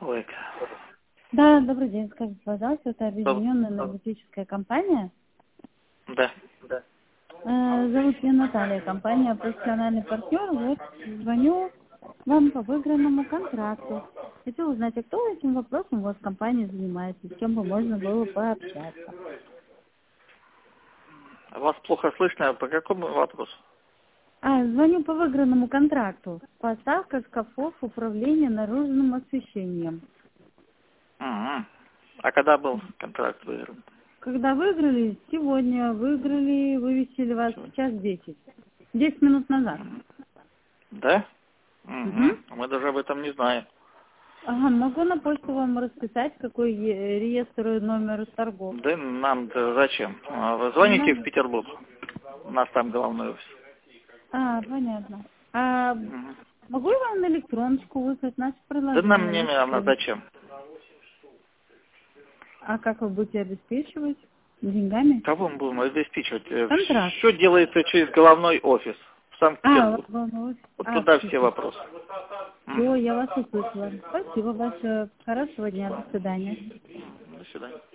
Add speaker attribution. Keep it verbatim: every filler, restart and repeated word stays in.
Speaker 1: Стройка.
Speaker 2: Да, добрый день. Скажите, пожалуйста, это
Speaker 1: Доб-
Speaker 2: объединенная энергетическая компания.
Speaker 1: Да.
Speaker 2: Э, Зовут меня Наталья, компания «Профессиональный партнер». Вот звоню вам по выигранному контракту. Хочу узнать, а кто этим вопросом у вас в компании занимается, с кем бы можно было пообщаться.
Speaker 1: Вас плохо слышно. По какому вопросу?
Speaker 2: А, звоню по выигранному контракту. Поставка шкафов, управление наружным освещением.
Speaker 1: Ага. А когда был контракт выигран?
Speaker 2: Когда выиграли, сегодня выиграли, вывесили вас в час десять. Десять минут назад.
Speaker 1: Да?
Speaker 2: Угу.
Speaker 1: Угу. Мы даже об этом не знаем.
Speaker 2: Ага, могу на почту вам расписать, какой е- реестр и номер торгов.
Speaker 1: Да нам-то зачем? А Вы
Speaker 2: Не
Speaker 1: звоните в
Speaker 2: надо?
Speaker 1: Петербург. У нас там головной офис.
Speaker 2: А, понятно. А
Speaker 1: Мгм.
Speaker 2: могу я вам на электроночку выслать наше
Speaker 1: Да нам не
Speaker 2: приложение?
Speaker 1: она
Speaker 2: Вы-
Speaker 1: зачем?
Speaker 2: А как вы будете обеспечивать? Деньгами?
Speaker 1: Кого мы будем обеспечивать?
Speaker 2: Контракт.
Speaker 1: Все делается через головной офис в
Speaker 2: А, у вас
Speaker 1: Санкт-Петербург.
Speaker 2: волновалась?
Speaker 1: Вот
Speaker 2: А,
Speaker 1: туда все
Speaker 2: все,
Speaker 1: вопросы.
Speaker 2: все,
Speaker 1: Мгм.
Speaker 2: я вас услышала. Спасибо большое. Хорошего дня. До свидания.
Speaker 1: До свидания.